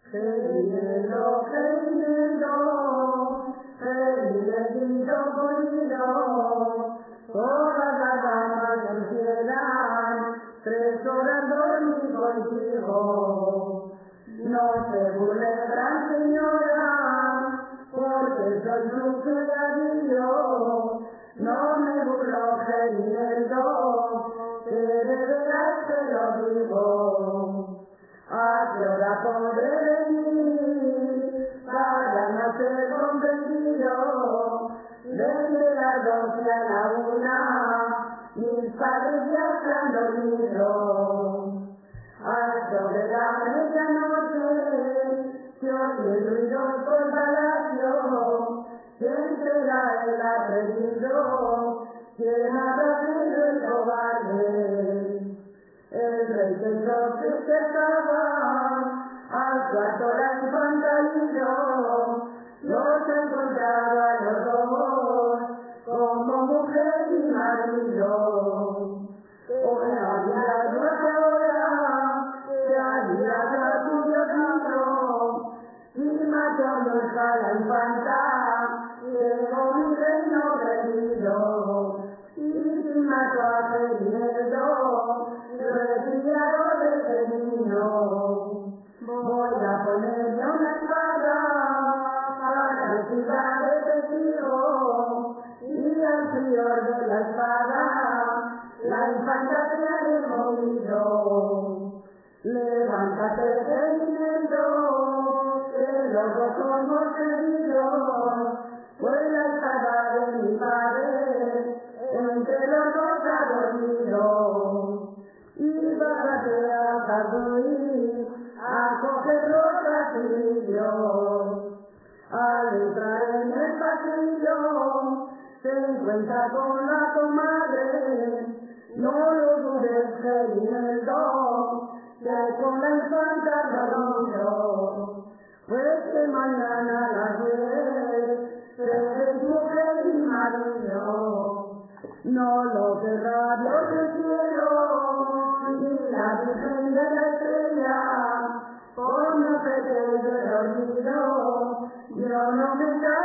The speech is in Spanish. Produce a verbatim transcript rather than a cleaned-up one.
Gemiendo, gemiendo, gemiendo corrido, todas las damas quisieran tres horas dormir contigo. No se burle, gran señora, porque soy su criadillo. No me burlo gemiendo, que de veras te lo digo. ¿A qué hora podré venir para no ser comprendido? Desde las doce a la una, mis padres ya se han dormido. A sobre la medianoche se oye ruido por palacio. ¿Quién será el atrevido? ¿Quién habrá sido el cobarde? El rey que entonces que estaba al cuarto la infanta los encontraba a los dos como mujer y marido. Una vida nuestra hora se había dado su Diosito y mató nuestra la infanta, llegó mi reino perdido. Y si mató a Fernando, retirado del camino. Voy a ponerle una espada para retirar el testigo, y al prior de la espada la infanta se ha removido. Levántate, Fernando, que los dos somos heridos, pues la espada de mi padre entre los dos ha dormido. Y bájate a Jardín a coger los rastrillos. Al entrar en el pasillo se encuentra con la comadre. No lo dudes, gemiendo, que con la infanta dormido. Pues que mañana a las diez seré mujer y marido. No lo querrá Dios del cielo, ni la Virgen de la estrella, por no se quede dormido, yo no me